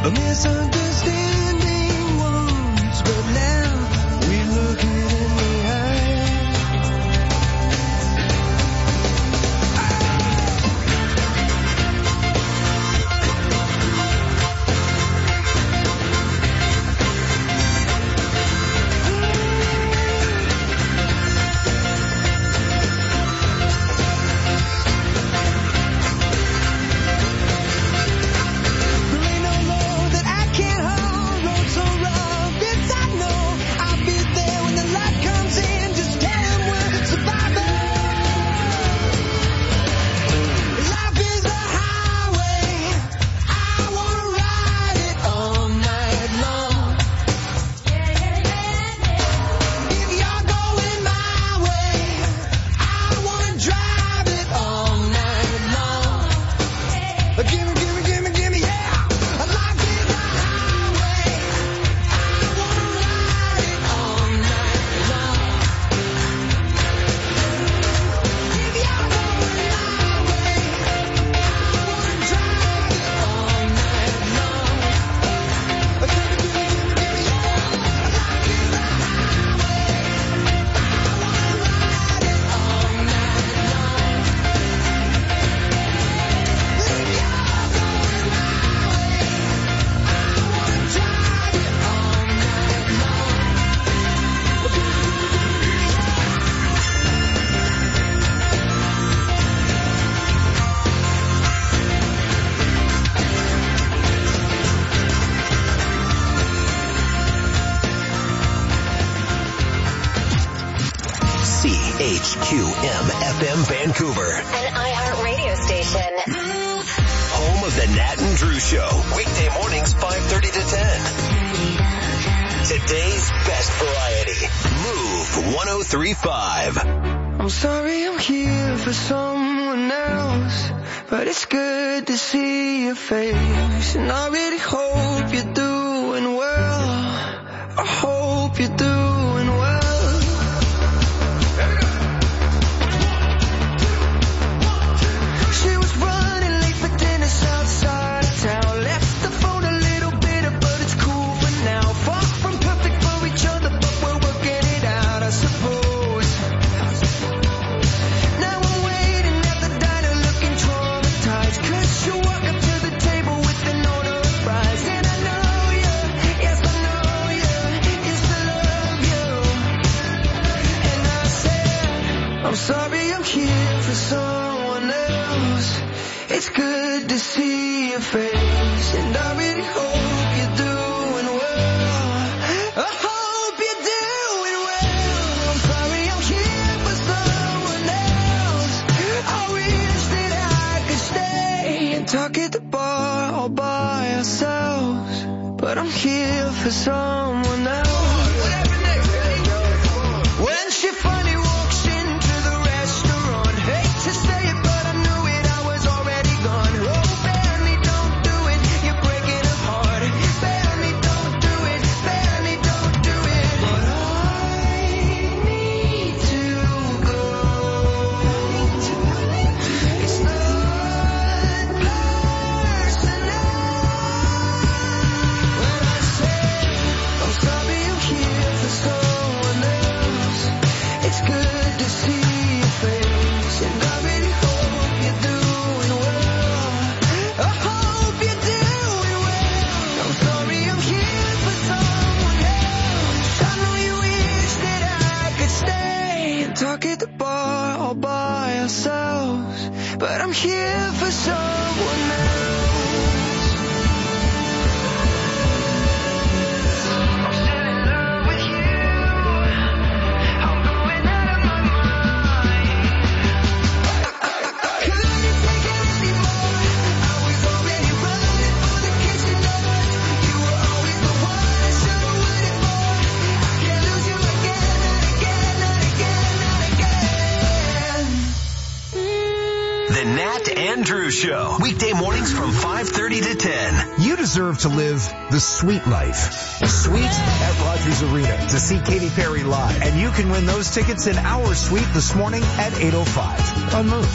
CHQM-FM Vancouver. An iHeart radio station. Home of the Nat and Drew Show. Weekday mornings 5:30 to 10. Today's best variety. Move 103.5. I'm sorry I'm here for someone else, but it's good to see your face. And I really hope you're doing well. I hope you're doing well. Sorry I'm here for someone else. It's good to see your face, and I really hope you're doing well. I hope you're doing well. I'm sorry I'm here for someone else. I wish that I could stay and talk at the bar all by ourselves, but I'm here for someone else. When she finally walks into the restaurant, hate to say it, but I knew it, I was already gone. Oh, Benny, don't do it, you're breaking her heart. Benny, don't do it, Benny, don't do it. But I need to go. It's not personal. When I say I'm sorry I'm here for someone else, it's good to see your face, and I really hope you're doing well. I hope you're doing well. I'm sorry I'm here for someone else. I know you wish that I could stay and talk at the bar all by ourselves, but I'm here for someone else. I'm still in love with you. I'm going out of my mind. I couldn't take it anymore. I was already running for the kitchen doors. You were always the one I should have waited for. I can't lose you again, not again, not again, not again. The Nat and Drew Show. Weekday mornings from 5:30 to 10. You deserve to live the sweet life. Sweet at Rogers Arena to see Katy Perry live. And you can win those tickets in our suite this morning at 8:05 on Move.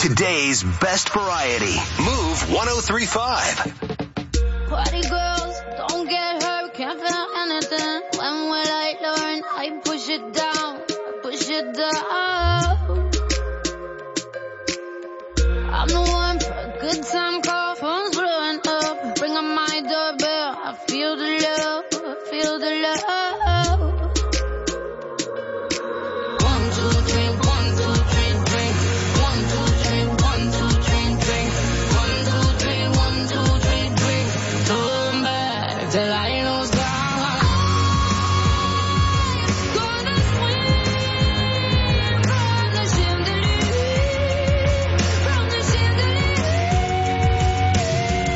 Today's best variety. Move 103.5. Party girls, don't get hurt, can't feel anything. When will I learn? I push it down, push it down. I'm the one for a good time call, phone's blowing up. Bring on my doorbell, I feel the love, I feel the love. 1, 2, 3, 1, 2, 3, drink. 1, 2, 3, 1, 2, 3, drink. 1, 2, 3, 1, 2, 3, drink. Turn back till I lose God. Gonna swim from the chandelier, from the chandelier.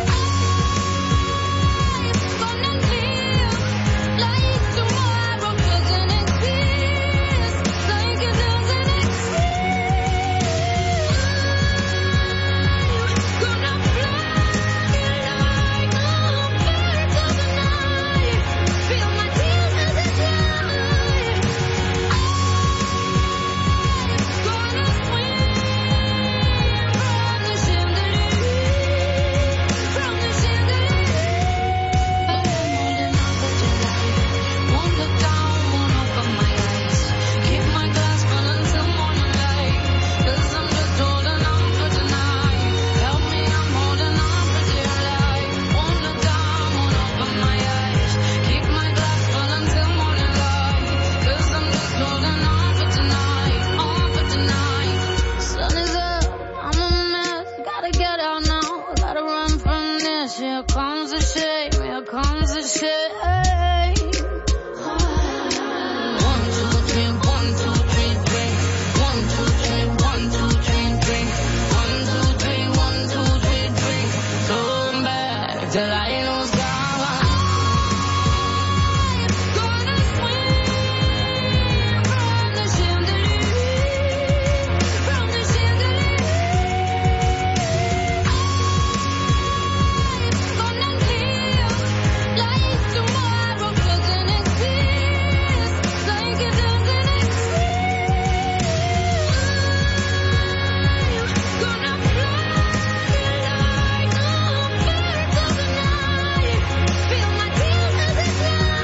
Gonna live like tomorrow doesn't exist, like it doesn't exist. Gonna fly like a bird of the night. Feel my tears as they fly. Gonna swim from the chandelier, from the chandelier. Holding on for July. Won't look down, won't open my eyes. Keep my glass full until morning light. 'Cause I'm just holding on for tonight. Help me, I'm holding on for dear life. Won't look down, won't open my eyes. Keep my glass full until morning light. 'Cause I'm just holding on for tonight, on for tonight. Sun is up, I'm a mess. Gotta get out now, gotta run from this. Here comes the shame, here comes the shame. 1, 2, 3, 1, 2, 3, drink. 1, 2, 3, 1, 2, 3, drink. 1, 2, 3, 1, 2, 3, drink. Turn back till I lose God. Gonna swim from the chandelier, from the chandelier. Gonna live like tomorrow doesn't exist, like it doesn't exist. Gonna fly like a bird of the night. Feel my tears as they fly.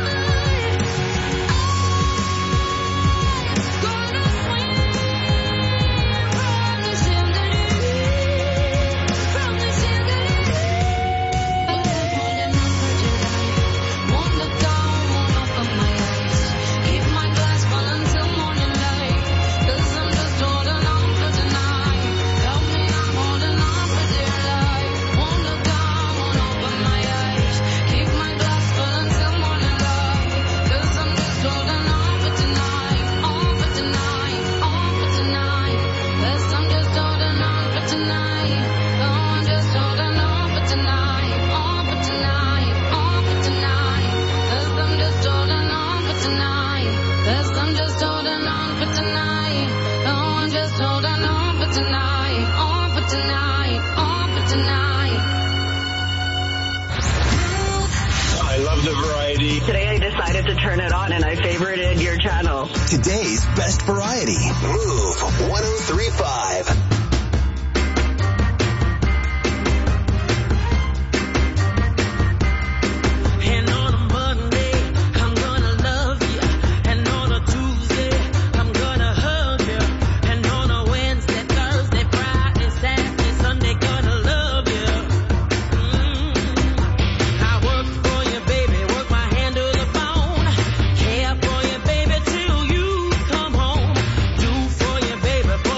Gonna swim from the chandelier, from the chandelier. Holding on for July. Won't look down, won't open my eyes. Keep my glass full until morning light. 'Cause I'm just holding on for tonight. Help me, I'm holding on for dear life. Won't look down, won't open my eyes. Keep my glass full until morning light. 'Cause I'm just holding on for tonight, on for tonight, on for tonight. 'Cause I'm just holding on for tonight. Oh, I'm just holding on for tonight, on for tonight, on for tonight. 'Cause I'm just holding on for tonight. 'Cause I'm just holding on for tonight. Oh, I'm just holding on for tonight, on for tonight, on for tonight. I love the variety. Today I decided to turn it on and I favorited your channel. Today's best variety. Move 103.5. And on a Monday, I'm gonna love you. And on a Tuesday, I'm gonna hug you. And on a Wednesday, Thursday, Friday, Saturday, Sunday, gonna love you. I work for you, baby, work my hand to the bone. Care for you, baby, till you come home. Do for you, baby,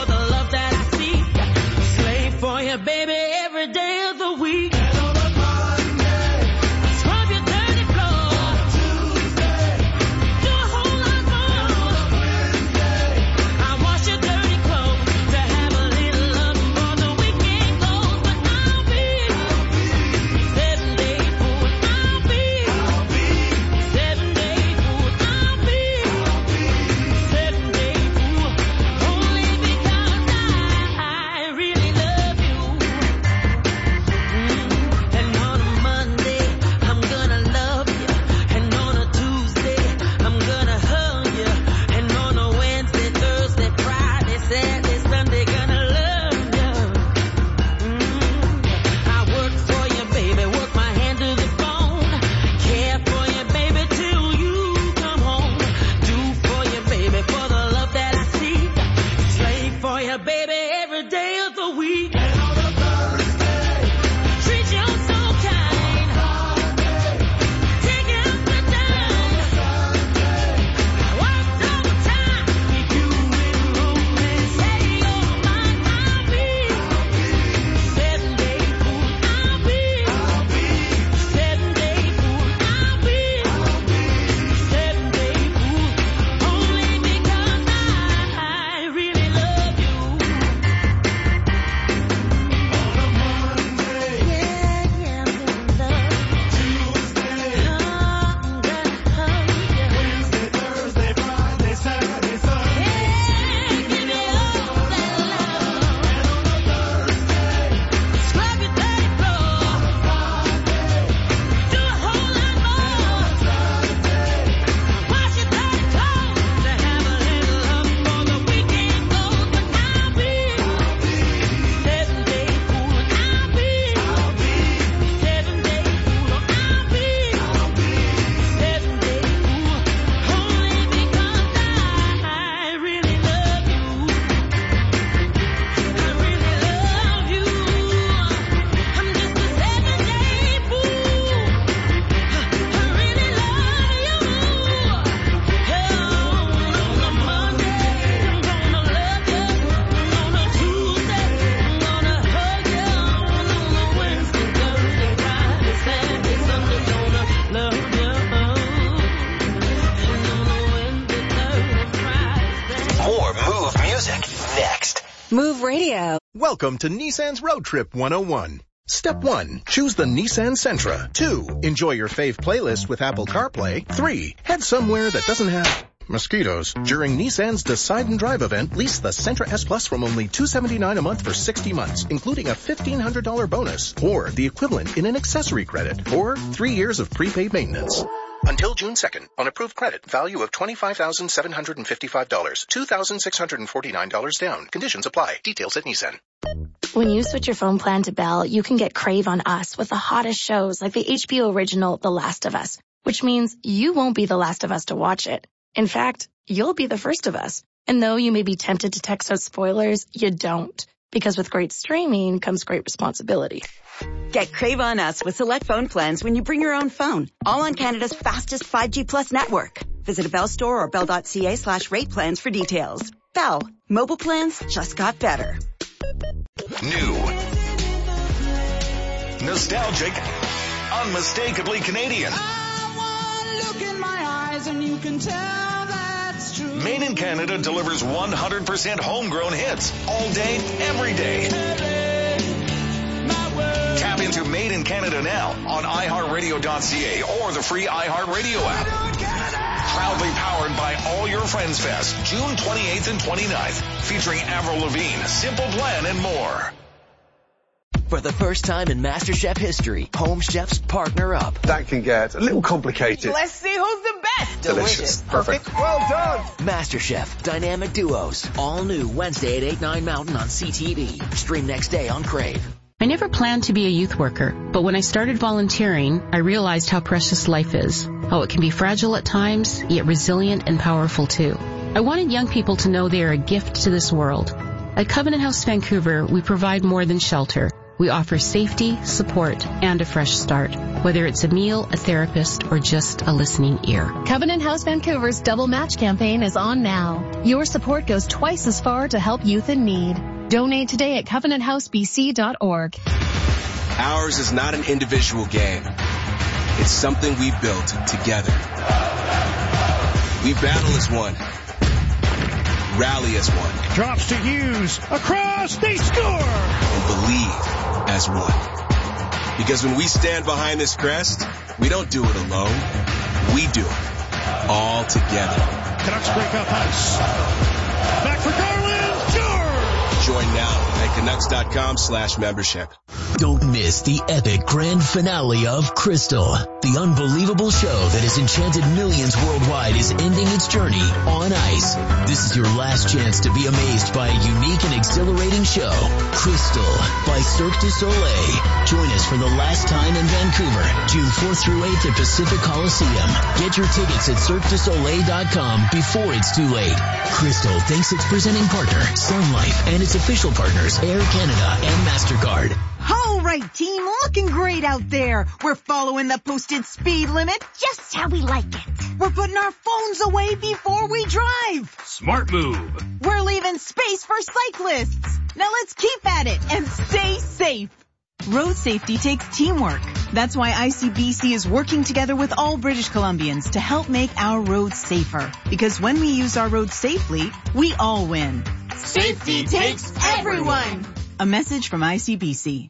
Radio. Welcome to Nissan's Road Trip 101. Step 1, choose the Nissan Sentra. 2, enjoy your fave playlist with Apple CarPlay. 3, head somewhere that doesn't have mosquitoes. During Nissan's Decide and Drive event, lease the Sentra S Plus from only $279 a month for 60 months, including a $1,500 bonus, or the equivalent in an accessory credit, or 3 years of prepaid maintenance. Until June 2nd, on approved credit, value of $25,755, $2,649 down. Conditions apply. Details at Nissan. When you switch your phone plan to Bell, you can get Crave on Us with the hottest shows like the HBO original The Last of Us, which means you won't be the last of us to watch it. In fact, you'll be the first of us. And though you may be tempted to text out spoilers, you don't. Because with great streaming comes great responsibility. Get Crave on Us with select phone plans when you bring your own phone. All on Canada's fastest 5G Plus network. Visit a Bell store or bell.ca/rate plans for details. Bell. Mobile plans just got better. New. Nostalgic. Unmistakably Canadian. Look in my eyes and you can tell that's true. Made in Canada delivers 100% homegrown hits all day, every day. Tap into Made in Canada now on iHeartRadio.ca or the free iHeartRadio app. Proudly powered by All Your Friends Fest, June 28th and 29th, featuring Avril Lavigne, Simple Plan, and more. For the first time in MasterChef history, home chefs partner up. That can get a little complicated. Let's see who's the best. Delicious. Perfect. Well done. MasterChef Dynamic Duos. All new Wednesday at 8, 9 Mountain on CTV. Stream next day on Crave. I never planned to be a youth worker, but when I started volunteering, I realized how precious life is, how it can be fragile at times, yet resilient and powerful too. I wanted young people to know they are a gift to this world. At Covenant House Vancouver, we provide more than shelter. We offer safety, support, and a fresh start, whether it's a meal, a therapist, or just a listening ear. Covenant House Vancouver's Double Match campaign is on now. Your support goes twice as far to help youth in need. Donate today at covenanthousebc.org. Ours is not an individual game. It's something we built together. We battle as one. Rally as one. Drops to Hughes. Across, they score! And believe as one. Because when we stand behind this crest, we don't do it alone. We do it all together. Canucks break up ice. Back for Garland. George! Join now at Canucks.com/membership. Don't miss the epic grand finale of Crystal. The unbelievable show that has enchanted millions worldwide is ending its journey on ice. This is your last chance to be amazed by a unique and exhilarating show. Crystal by Cirque du Soleil. Join us for the last time in Vancouver, June 4th through 8th at Pacific Coliseum. Get your tickets at CirqueDuSoleil.com before it's too late. Crystal thanks its presenting partner, Sun Life, and its official partners, Air Canada and MasterCard. All right, team, looking great out there. We're following the posted speed limit just how we like it. We're putting our phones away before we drive. Smart move. We're leaving space for cyclists. Now let's keep at it and stay safe. Road safety takes teamwork. That's why ICBC is working together with all British Columbians to help make our roads safer. Because when we use our roads safely, we all win. Safety takes everyone. A message from ICBC.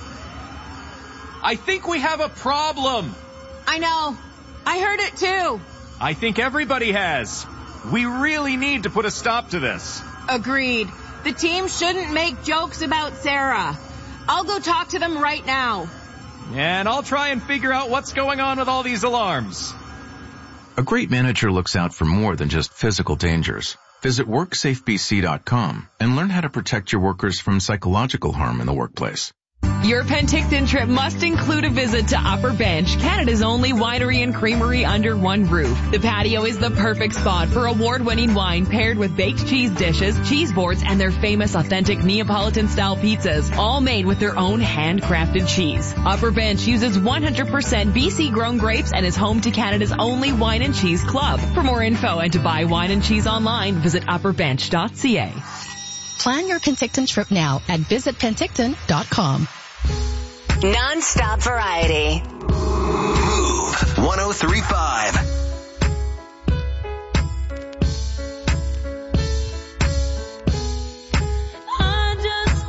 I think we have a problem. I know. I heard it too. I think everybody has. We really need to put a stop to this. Agreed. The team shouldn't make jokes about Sarah. I'll go talk to them right now. And I'll try and figure out what's going on with all these alarms. A great manager looks out for more than just physical dangers. Visit WorksafeBC.com and learn how to protect your workers from psychological harm in the workplace. Your Penticton trip must include a visit to Upper Bench, Canada's only winery and creamery under one roof. The patio is the perfect spot for award-winning wine paired with baked cheese dishes, cheese boards, and their famous authentic Neapolitan-style pizzas, all made with their own handcrafted cheese. Upper Bench uses 100% BC-grown grapes and is home to Canada's only wine and cheese club. For more info and to buy wine and cheese online, visit upperbench.ca. Plan your Penticton trip now at visitpenticton.com. Non-stop variety. Move 103.5. I just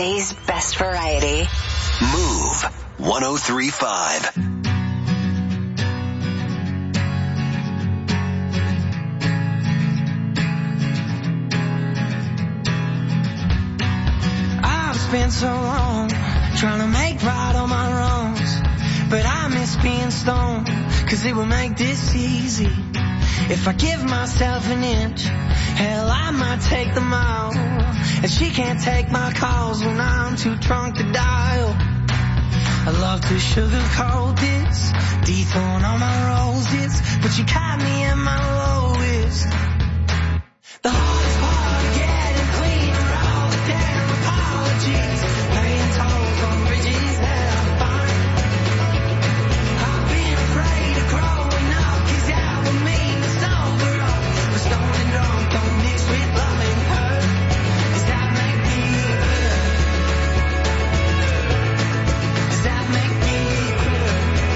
Today's best variety. Move 103.5. I've spent so long trying to make right all my wrongs, but I miss being stoned, 'cause it will make this easy. If I give myself an inch, hell, I might take the mile. And she can't take my calls when I'm too drunk to dial. I love to sugarcoat this, dethorn all my roses, but you caught me at my lowest. The hardest part of getting clean are all the damn apologies, paying tolls on bridges that I find. I've been afraid of growing up, 'cause that would mean to sober up. But stoned and drunk don't mix with love and hurt. Does that make me bitter? Does that make me bitter?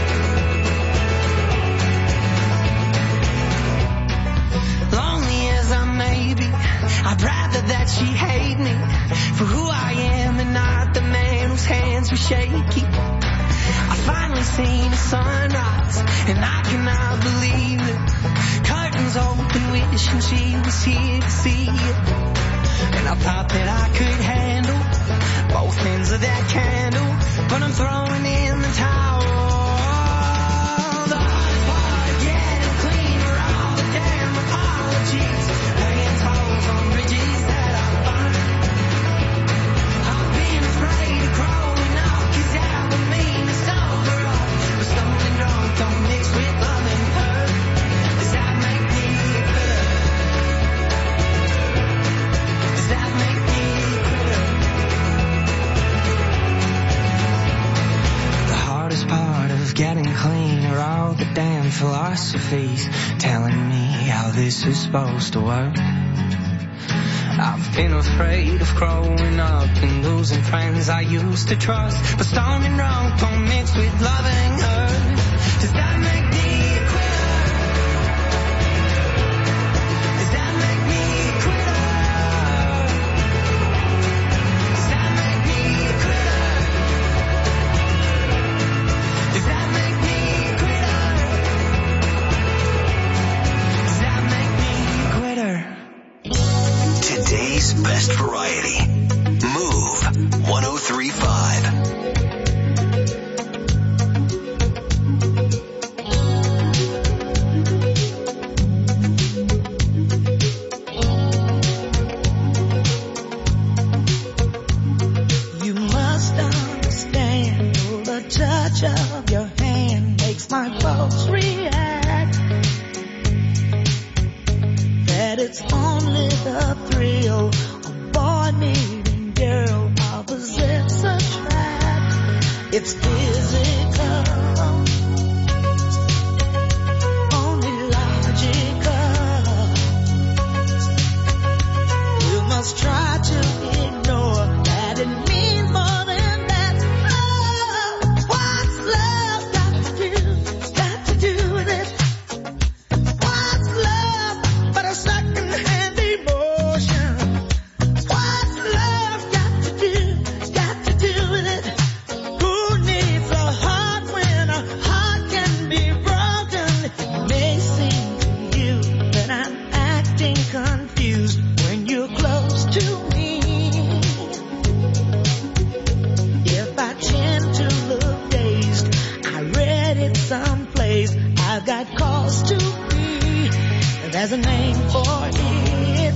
Lonely as I may be, I'd rather that she hate me for who I am and not the man whose hands were shaky. I finally seen the sunrise and I cannot believe it. Curtains open, wishing she was here to see it. And I thought that I could handle both ends of that candle, but I'm throwing in the towel. The hardest part of getting clean are all the damn apologies, paying tolls on bridges that I find. I've been afraid of growing up, 'cause that would mean to sober up. But stoned and drunk don't mix with love and hurt. Does that make me bitter? Does that make me bitter? The hardest part of getting clean are all the damn philosophies telling me how this is supposed to work. I've been afraid of growing up and losing friends I used to trust, but stoned and drunk don't mix with loving her. Does that make me a quitter? Does that make me a quitter? Does that make me a quitter? Does that make me a quitter? Does that make me a quitter? Today's best variety. Move 103.5. You must understand, the touch of your hand makes my pulse react. That it's only the thrill of boy meeting girl, opposites attract. It's physical, only logical. You must try to ignore that it means more than that. Oh, what's love got to do? Got to do with it. What's love but a second-hand emotion? What's love got to do with it? Who needs a heart when a heart can be broken? It may seem to you that I'm acting confused when you're close to me. If I tend to look dazed, I read it someplace. I've got cause to be. There's a name for it.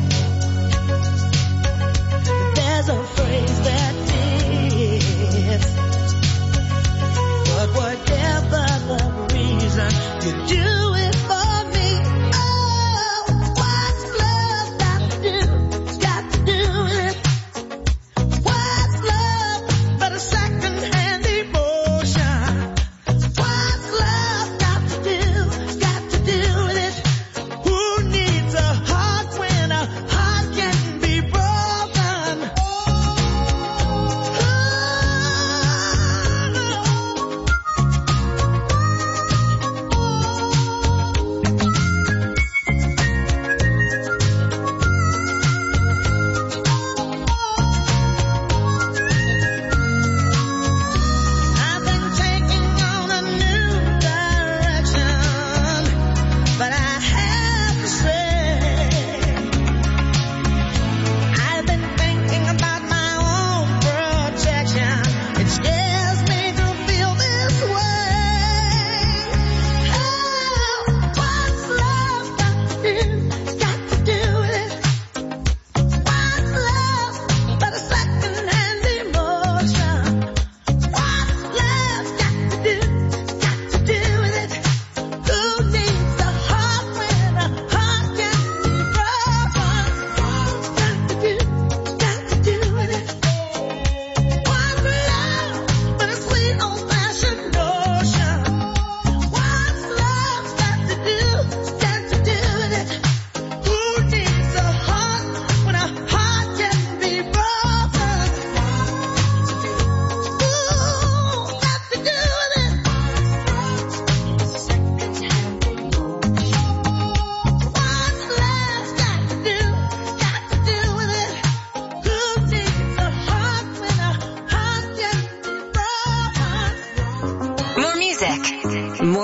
There's a phrase that fits. But whatever the reason, you do it for me. Oh, what's love got to do? Got to do with it. What's love but a second-hand emotion? What's love got to do with it? Who needs a heart when a heart can be broken?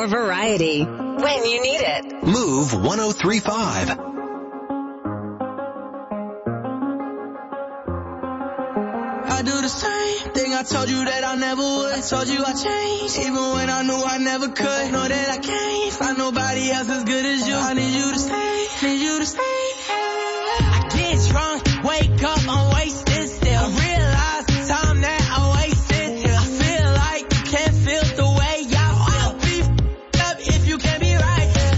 More variety when you need it. Move 103.5. I do the same thing I told you that I never would. I told you I changed, even when I knew I never could. Know that I can't find nobody else as good as you. I need you to stay, need you to stay. I get drunk, wake up, I'm wasted still. I realize the time that I wasted here. I feel like you can't feel the way I feel. I'll be up if you can't be right here.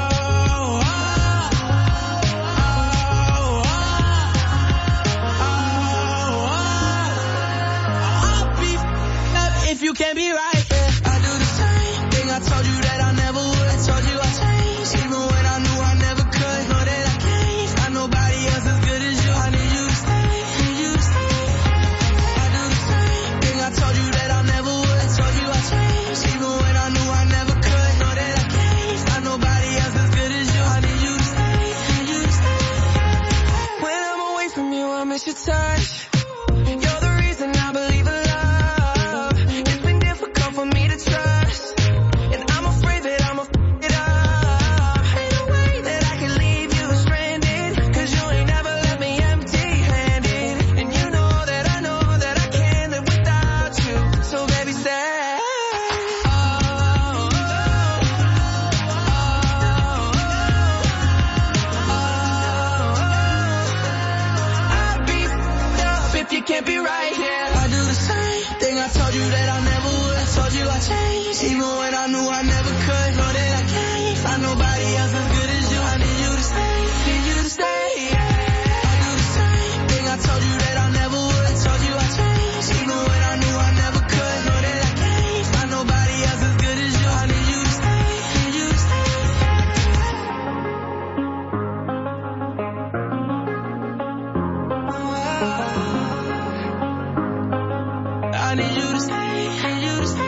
If you can't be right, yeah. I do the same thing I told you that I never would. I told you I changed, even when I knew I never could. Know that I can't find nobody else as good as you. I need you to stay, need you to stay. I do the same thing I told you that I never would. I told you I changed, even when I knew I never could. Know that I can't find nobody else as good as you. I need you to stay, need you to stay. When I'm away from you, I miss your touch. You're the reason I believe in love. For me to trust, and I'm afraid that I'ma f*** it up. Ain't no way that I can leave you stranded, 'cause you ain't never left me empty-handed. And you know that I can't live without you. So baby, stay. I'd be f***ed up if you can't be right here. I do the same thing I told you that I never would. I told you I changed, even when I knew I never could. Know that I can't find nobody else as good as you. I need you to stay, need you to stay. I do the same thing I told you that I never would. I told you I changed, even when I knew I never could. Know that I can't find nobody else as good as you. I need you to stay, need you to stay. I need you to stay, need you to stay.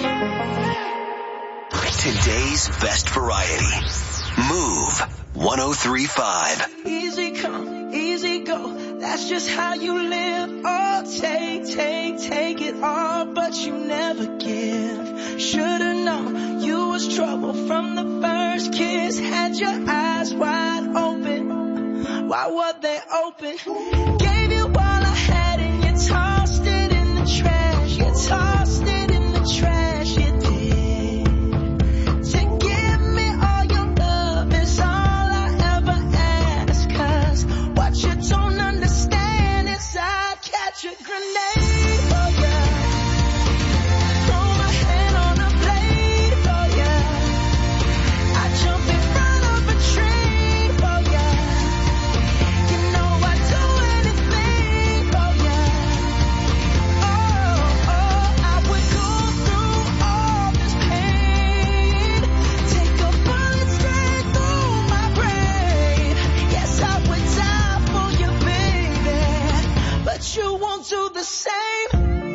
Today's best variety. Move 103.5. Easy come, easy go. That's just how you live. Oh, take it all, but you never give. Should've known you was trouble from the first kiss. Had your eyes wide open. Why were they open? Gave you all I had and you tossed it in the trash. You tossed it in the trash. You did. To give me all your love is all I ever ask. 'Cause what you don't understand is I'd catch a grenade for ya. Throw my hand on a blade for ya. I'd jump in front of a train for ya. You know I'd do anything for ya. Oh, I would go through all this pain. Take a bullet straight through my brain. Yes, I would die for you, baby. But you won't do the same.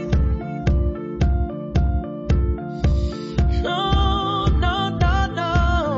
No, no, no, no.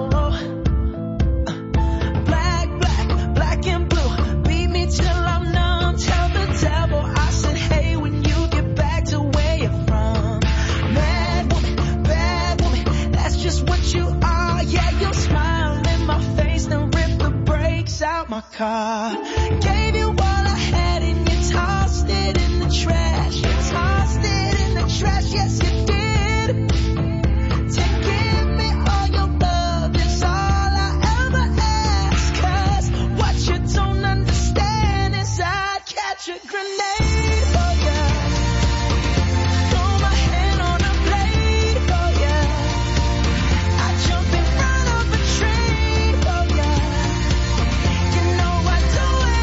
Black and blue. Beat me till I'm numb. Tell the devil I said, hey, when you get back to where you're from. Bad woman, that's just what you are. Yeah, you'll smile in my face, then rip the brakes out my car. Gave you all I had and you tossed it in the trash. You tossed it in the trash, yes you did. To give me all your love is all I ever ask. 'Cause what you don't understand is I'd catch a grenade for ya. Throw my hand on a blade for ya. I'd jump in front of a train for ya. You know I'd do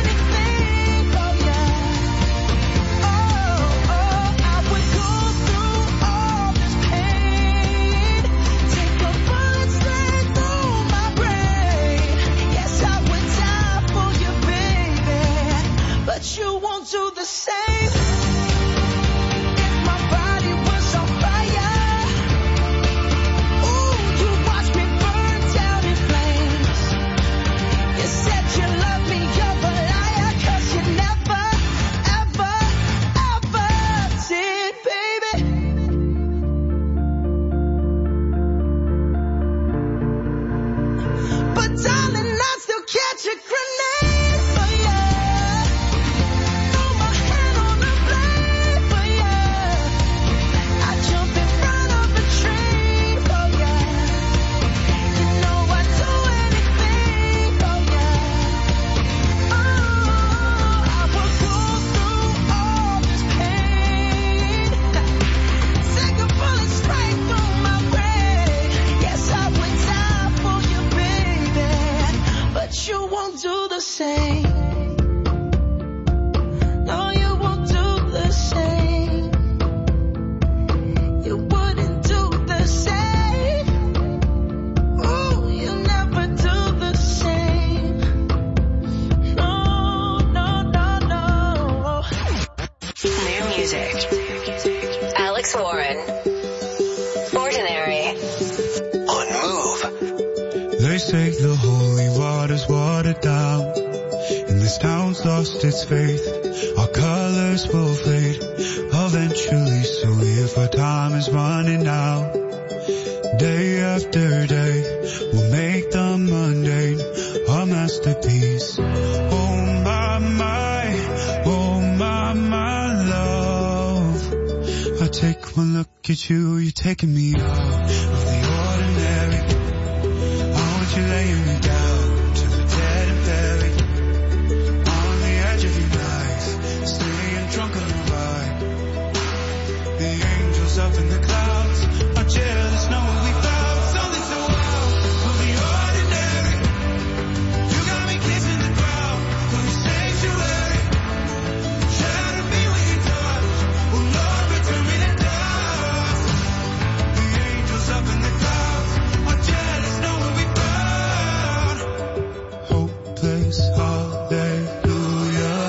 say the holy water's watered down, and this town's lost its faith. Our colors will fade eventually, so if our time is running out, day after day, we'll make the mundane our masterpiece. Oh my, love. I take one look at you, you're taking me out of the ordinary. I want you laying me down to the dead and buried, on the edge of your knife, staying drunk on the ride. The angels up in the clouds are jealous, knowing we found something so wild of the ordinary. You got me kissing the ground from the sanctuary. Shadow me when you touch, oh Lord, return me to dust. The angels up in the clouds are jealous, knowing we found hopeless hallelujah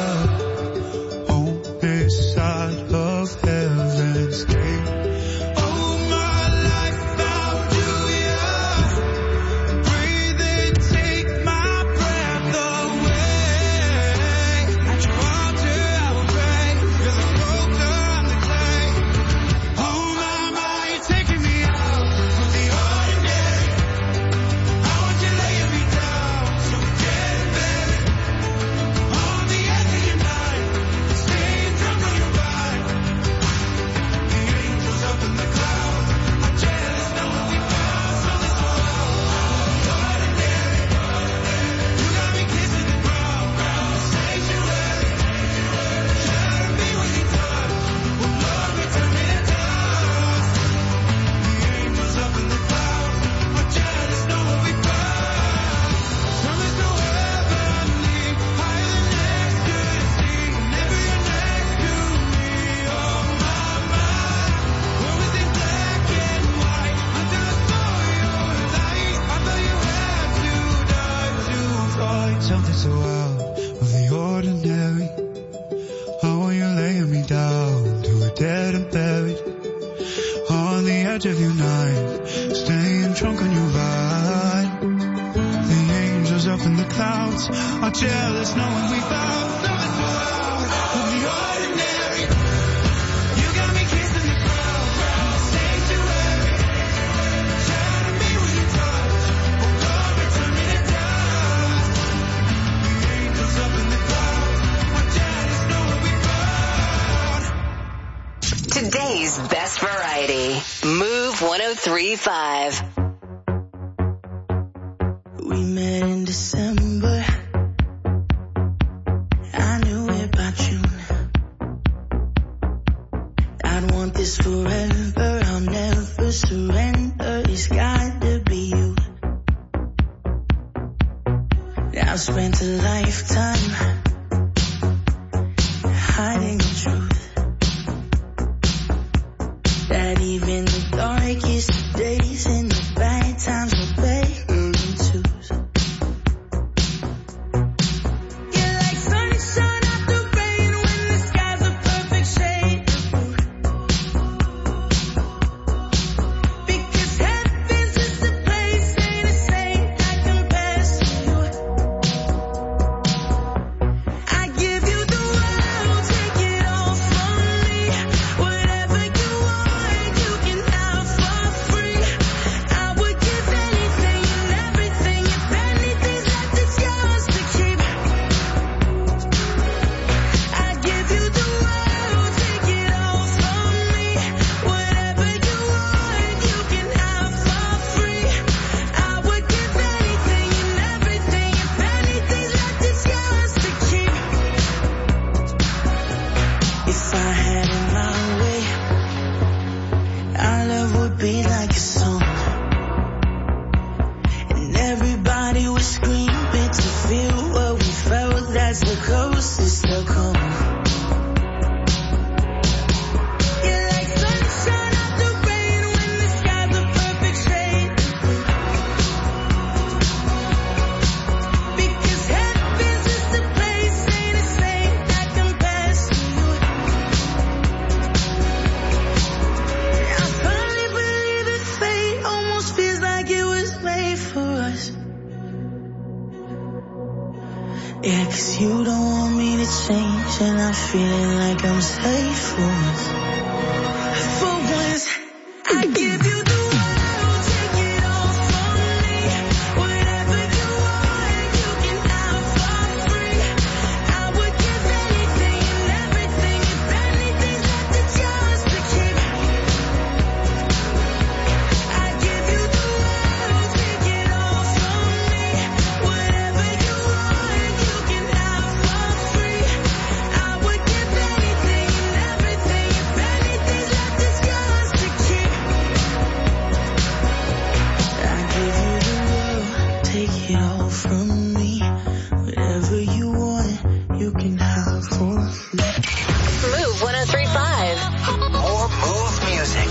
on this side of heaven's gate. Oh, my life found you, yeah. Breathe in, take my breath away. At your altar I will pray, 'cause I'm broken, I'm the clay. Oh, my, you're taking me out of the ordinary. I want you laying me down, so dead and buried, on the edge of your night, staying drunk on your ride. The angels up in the clouds are jealous, knowing we found something so wild, ordinary. You got me kissing the ground from the sanctuary. Shadow me when you touch, oh Lord, return me to dust. The angels up in the clouds are jealous, knowing we found something so heavenly, higher than ecstasy. Whenever you're next to me, oh my, what was in black and white until I saw your light. I thought you had to die to fight something so out of the ordinary. I want you laying me down to a dead and buried, on the edge of your night, staying drunk on your ride. The angels up in the clouds are jealous, knowing we found something so out of the ordinary. You got me kissing the ground from the sanctuary. Shadow me when you touch, oh Lord, return me to dust. The angels up in the clouds are jealous, knowing we found. Today's best variety. Move 103.5. We met in December. I knew it by June. I'd want this forever. I'll never surrender. It's got to be you. I've spent a lifetime hiding the truth, that even the darkest days and the bad times are better than twos. You're like sunshine after rain when the sky's a perfect shade of blue. Because heaven's just a place, ain't a saint that compares to you. I give you the world, take it all from me. Whatever you want, you can have for free. I would give anything and everything. If anything's left, it's yours to keep. I give you the world, take it all from me. Whatever you want, you can have for free. I would give anything and everything. If anything's left, it's yours to keep. If I had it my way, our love would be like a song, and everybody would scream it to feel what we felt. That's the closest they'll come. You're like sunshine after rain when the sky's a perfect shade of blue. Because heaven's just a place, ain't a saint that compares to you. I firmly believe in fate. Yeah, 'cause you don't want me to change, and I'm feeling like I'm safe for once. For once, I give you the world, take it all from me. Whatever you want, you can have for free. I would give anything and everything if anything's left to just to keep. I give you the world, take it all from me. Whatever you want, you can have for free. I would give anything and everything if anything's left to just to keep. I give you the world, take it all from me. Whatever you want, you can have for free. Move 103.5. More Move music.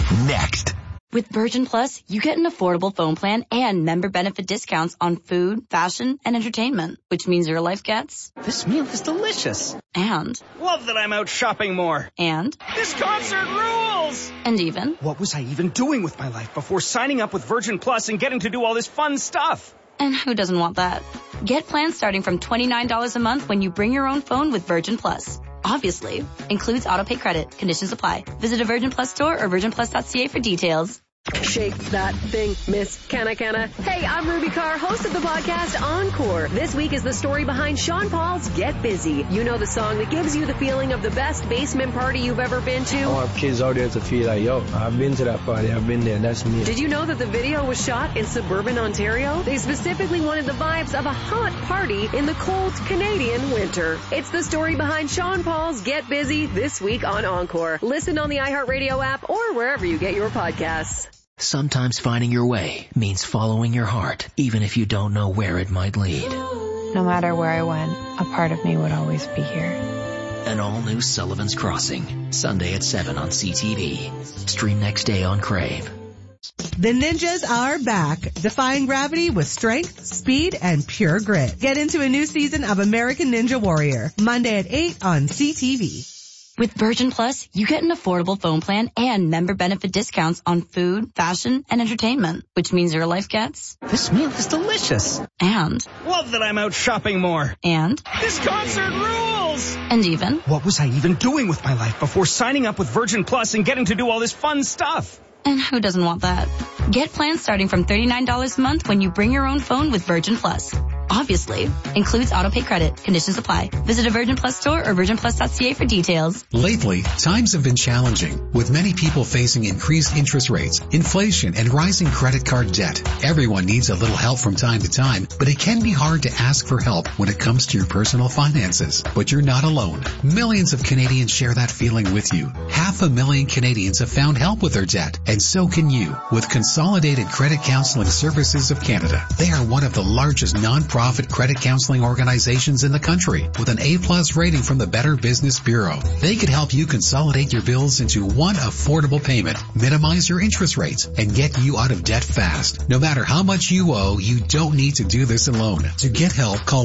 Next. With Virgin Plus, you get an affordable phone plan and member benefit discounts on food, fashion, and entertainment, which means your life gets... This meal is delicious. And... Love that I'm out shopping more. And... This concert rules. And even... What was I even doing with my life before signing up with Virgin Plus and getting to do all this fun stuff? And who doesn't want that? Get plans starting from $29 a month when you bring your own phone with Virgin Plus. Obviously, includes auto-pay credit. Conditions apply. Visit a Virgin Plus store or virginplus.ca for details. Shake that thing, Miss Canna. Hey, I'm Ruby Carr, host of the podcast Encore. This week is the story behind Sean Paul's Get Busy. You know the song that gives you the feeling of the best basement party you've ever been to? I want kids out there to feel like, yo, I've been to that party, I've been there, that's me. Did you know that the video was shot in suburban Ontario? They specifically wanted the vibes of a hot party in the cold Canadian winter. It's the story behind Sean Paul's Get Busy this week on Encore. Listen on the iHeartRadio app or wherever you get your podcasts. Sometimes finding your way means following your heart, even if you don't know where it might lead. No matter where I went, a part of me would always be here. An all-new Sullivan's Crossing, Sunday at 7 on CTV. Stream next day on Crave. The Ninjas are back, defying gravity with strength, speed, and pure grit. Get into a new season of American Ninja Warrior, Monday at 8 on CTV. With Virgin Plus, you get an affordable phone plan and member benefit discounts on food, fashion, and entertainment, which means your life gets... This meal is delicious. And... Love that I'm out shopping more. And... This concert rules. And even... What was I even doing with my life before signing up with Virgin Plus and getting to do all this fun stuff? And who doesn't want that? Get plans starting from $39 a month when you bring your own phone with Virgin Plus. Obviously, includes auto-pay credit. Conditions apply. Visit a Virgin Plus store or virginplus.ca for details. Lately, times have been challenging, with many people facing increased interest rates, inflation, and rising credit card debt. Everyone needs a little help from time to time, but it can be hard to ask for help when it comes to your personal finances. But you're not alone. Millions of Canadians share that feeling with you. 500,000 Canadians have found help with their debt, and so can you, with Consolidated Credit Counseling Services of Canada. They are one of the largest non-profit credit counseling organizations in the country with an A+ rating from the Better Business Bureau. They could help you consolidate your bills into one affordable payment, minimize your interest rates, and get you out of debt fast. No matter how much you owe, you don't need to do this alone. To get help, call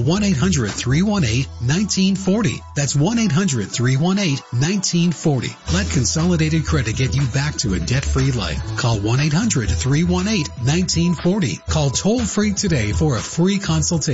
1-800-318-1940. That's 1-800-318-1940. Let Consolidated Credit get you back to a debt-free life. Call 1-800-318-1940. Call toll-free today for a free consultation.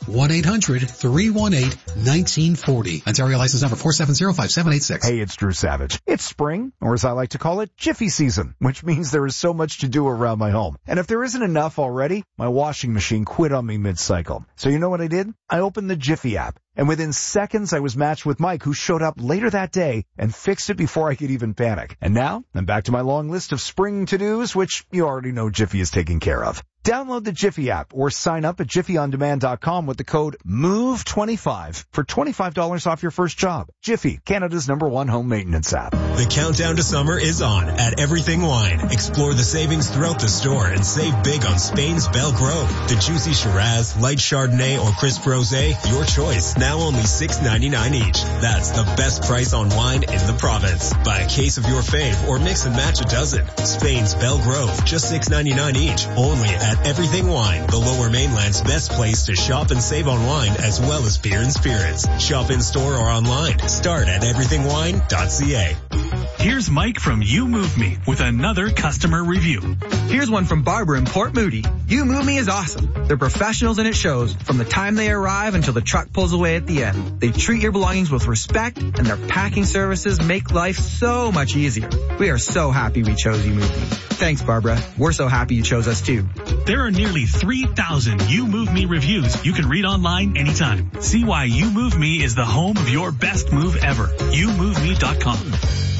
1-800-318-1940. Ontario license number 4705786. Hey, it's Drew Savage. It's spring, or as I like to call it, Jiffy season, which means there is so much to do around my home. And if there isn't enough already, my washing machine quit on me mid-cycle. So you know what I did? I opened the Jiffy app. And within seconds, I was matched with Mike, who showed up later that day and fixed it before I could even panic. And now, I'm back to my long list of spring to-dos, which you already know Jiffy is taking care of. Download the Jiffy app or sign up at JiffyOnDemand.com with the code MOVE25 for $25 off your first job. Jiffy, Canada's #1 home maintenance app. The countdown to summer is on at Everything Wine. Explore the savings throughout the store and save big on Spain's Belle Grove. The juicy Shiraz, light Chardonnay, or crisp Rosé, your choice. Now only $6.99 each. That's the best price on wine in the province. Buy a case of your fave or mix and match a dozen. Spain's Belle Grove, just $6.99 each. Only at Everything Wine, the Lower Mainland's best place to shop and save on wine as well as beer and spirits. Shop in store or online. Start at everythingwine.ca. Here's Mike from You Move Me with another customer review. Here's one from Barbara in Port Moody. You Move Me is awesome. They're professionals and it shows from the time they arrive until the truck pulls away at the end. They treat your belongings with respect and their packing services make life so much easier. We are so happy we chose You Move Me. Thanks, Barbara. We're so happy you chose us too. There are nearly 3,000 You Move Me reviews you can read online anytime. See why You Move Me is the home of your best move ever. YouMoveMe.com.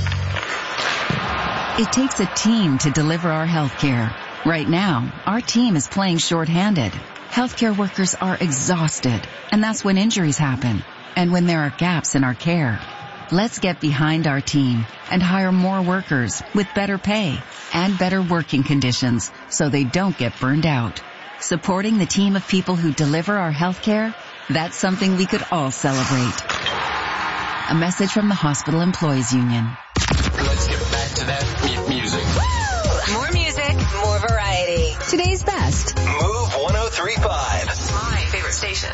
It takes a team to deliver our healthcare. Right now, our team is playing shorthanded. Healthcare workers are exhausted, and that's when injuries happen, and when there are gaps in our care. Let's get behind our team and hire more workers with better pay and better working conditions so they don't get burned out. Supporting the team of people who deliver our healthcare, that's something we could all celebrate. A message from the Hospital Employees Union. Let's get back to that music. Woo! More music, more variety. Today's best. Move 103.5. My favorite station.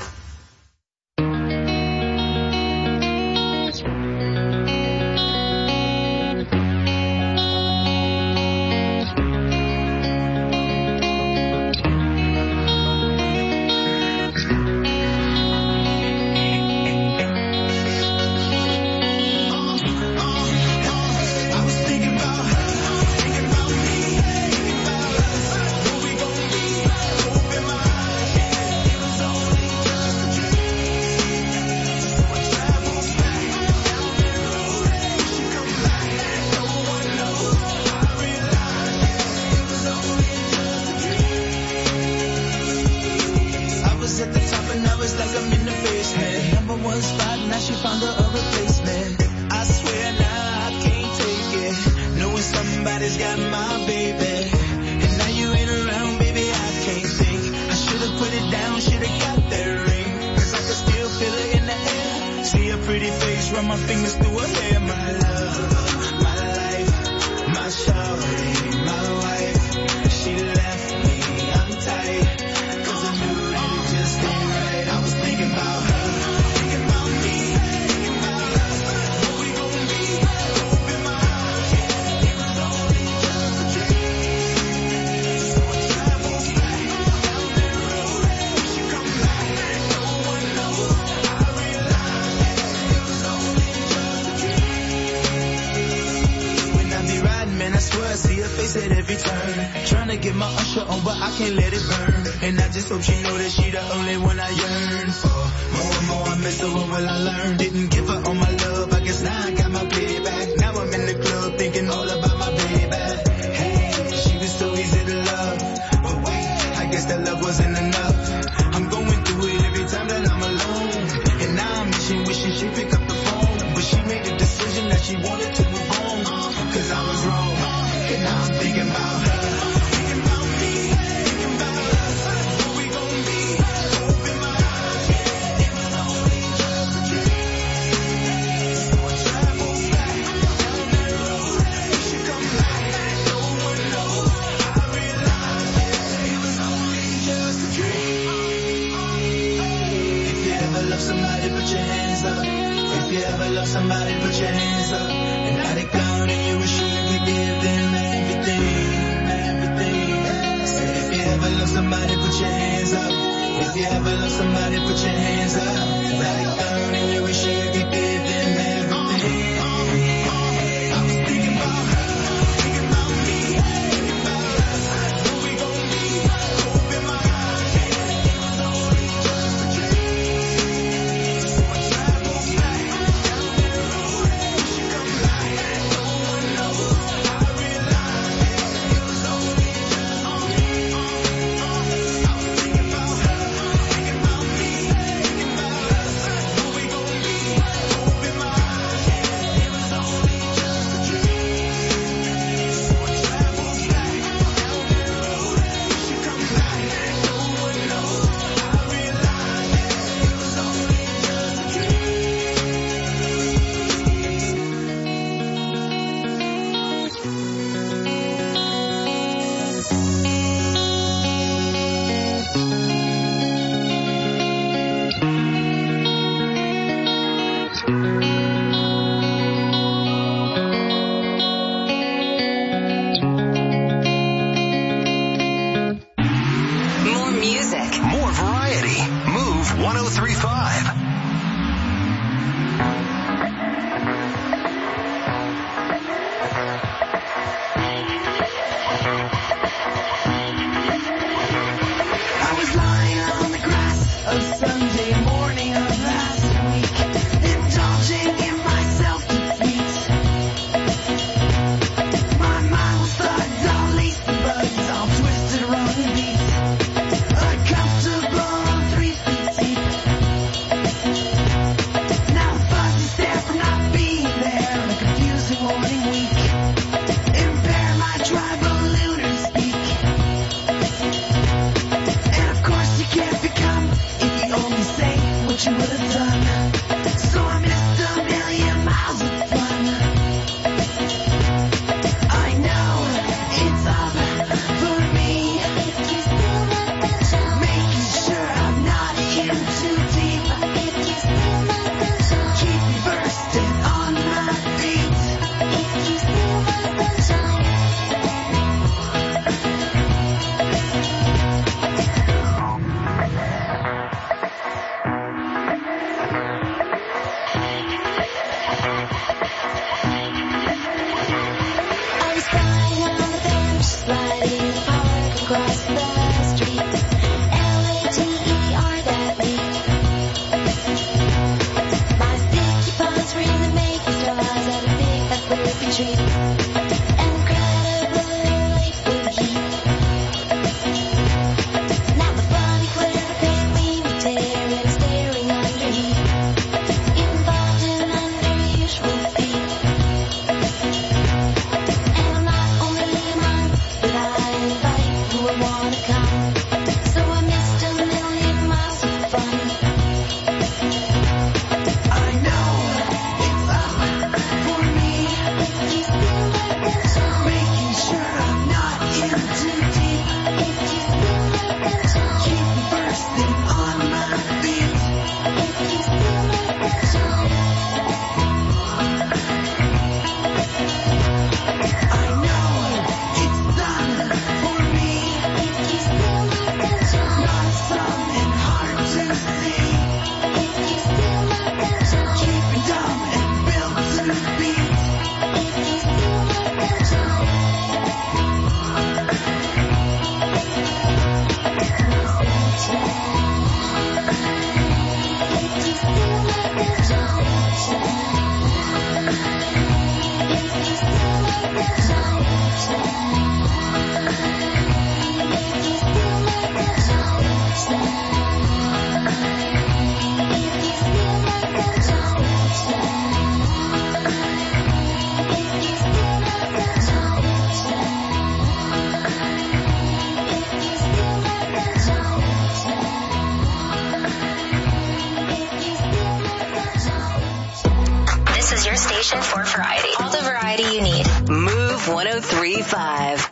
93.5.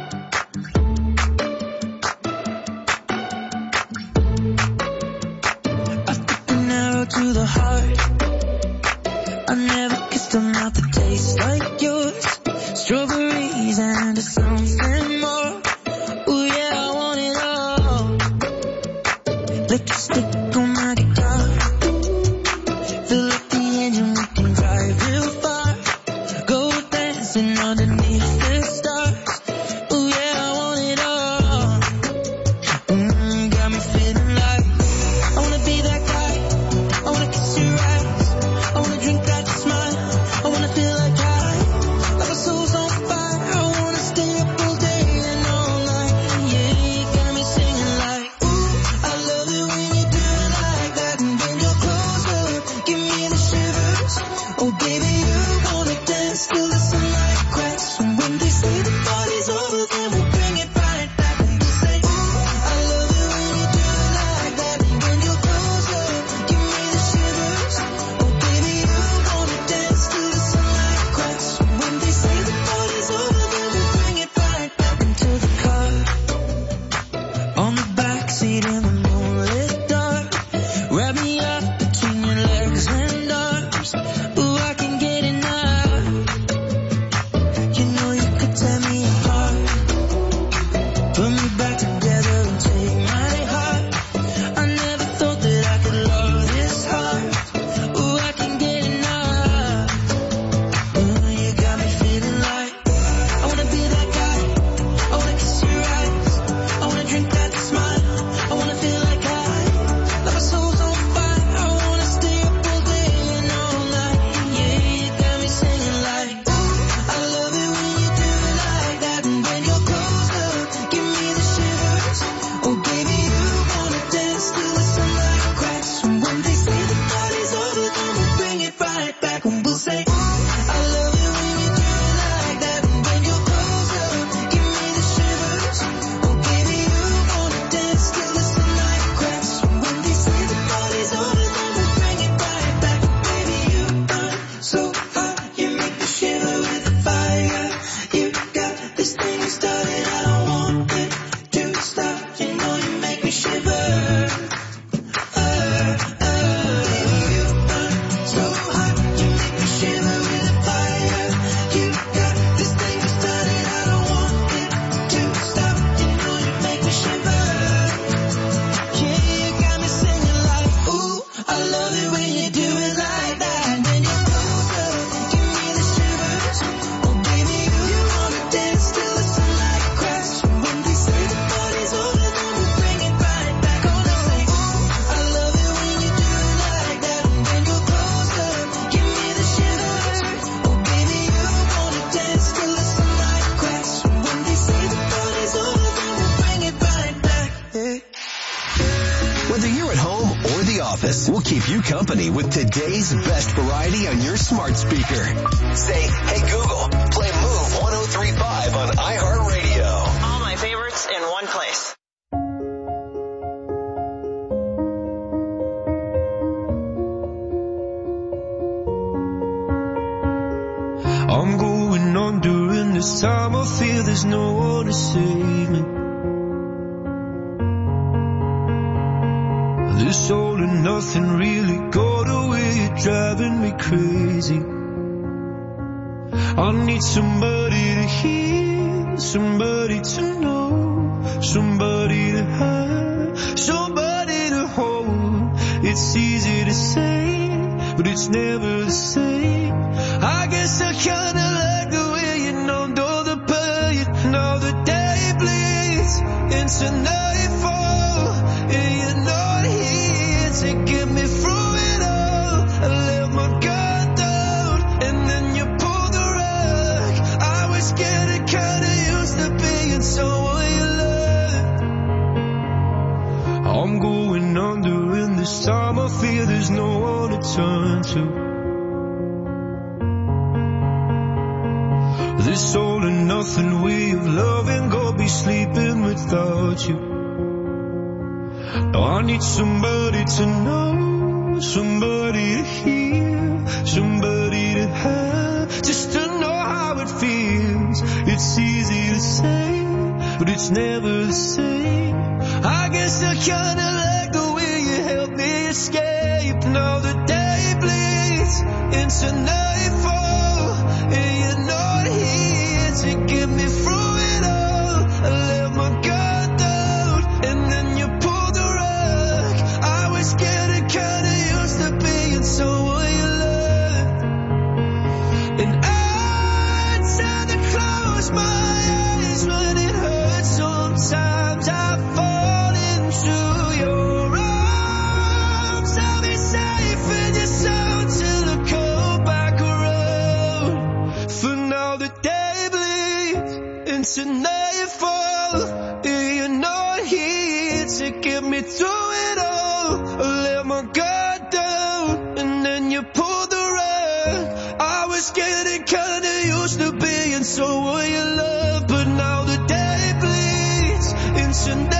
An arrow to the heart. I never kissed a mouth that tastes like yours. Strawberries and something more. Ooh yeah, I want it all. Lipstick on my guitar. Fill up the engine, we can drive real far. Go dancing underneath the stars. Ooh yeah, I want it all. Got me feeling like I wanna be that guy. I wanna kiss your eyes. I wanna drink that smile. I wanna feel like like my soul's on fire. I wanna stay up all day and all night. Yeah, you got me singing like, ooh, I love it when you do it like that. And when you're closer, give me the shivers. Oh baby, you wanna dance till the sunlight cracks. And when they say the party's over, then we'll bring it right back. And we'll say, ooh, I love it when you do it like that. And when you're closer, give me the shivers. Oh baby, you wanna dance till the sunlight cracks. And when they say the party's over, then we'll bring it right back into the car. On the backseat in the moonlit dark. Wrap me up between your legs and arms. Ooh, I can get enough. You know you could tear me apart. Put me back together and take my heart. I never thought that I could love this hard. Ooh, I can get enough. Ooh, you got me feeling like I wanna be that guy. I wanna kiss your eyes. I wanna drink that smile. I wanna feel like my soul's on fire. I wanna stay up all day and all night. Yeah, you got me singing like, ooh, I love it when you do it like that. And when you're closer, give me the shivers. Oh baby, you wanna dance till the sunlight cracks. And when they say the party's over, then we'll bring it right back. And we'll say, ooh, I love it when you do it like that. And when you're closer, give me the shivers. Oh baby, you wanna dance till the sunlight cracks. And when they say the party's over, then we'll bring it right back. Baby, you burn so hot, you make me shiver with fire. You got this thing started, I don't want it to stop. You know you make me shiver. Baby, you burn so hot, you make me shiver with fire. You got this thing started, I don't want it to stop. You know you make me shiver. Yeah, you got me singing like, ooh, I love it when you do it like that. And when you're closer, give me the shivers. Oh baby, you wanna dance till the sunlight cracks. And when they say the party's over, then we'll bring it right back. Gonna say, ooh, I love it when you do it like that. And when you're closer, give me the shivers. Oh baby, you wanna dance till the sunlight cracks. And when they say the party's over, then we'll bring it right back. Hey. Whether you're at home or the office, we'll keep you company with today's best variety on your smart speaker. Say, hey Google, play Move 103.5 on iHeartRadio. All my favorites in one place. I'm going on during this time. I feel there's no one to save me. This all and nothing really got away, driving me crazy. I need somebody to hear, somebody to know, somebody to have, somebody to hold. It's easy to say, but it's never the same. I guess I kinda like the way you numbed all the pain. Now the day bleeds into nightfall, and you're not here to get me through it all. I let my guard down, and then you pulled the rug. I was getting kinda used to being someone you loved. I'm going under, and this time I feel there's no one to turn to. This all and nothing way of loving, go be sleeping without you. Now I need somebody to know, somebody to hear, somebody to have, just to know how it feels. It's easy to say, but it's never the same. I guess I kinda like the way you help me escape. Now the day bleeds into nightfall, and you're not here to get me through it all. I let my guard down, and then you pulled the rug. I was getting kinda used to being someone you loved, and I tend to close my eyes when it hurts. Sometimes I fall into your arms. I'll be safe in your sound till I come back around. For now the day bleeds into nightfall, and you're not here to get me through it all. I let my guard down, and then you pulled the rug. I was getting kinda used to being someone you love, but now the day bleeds into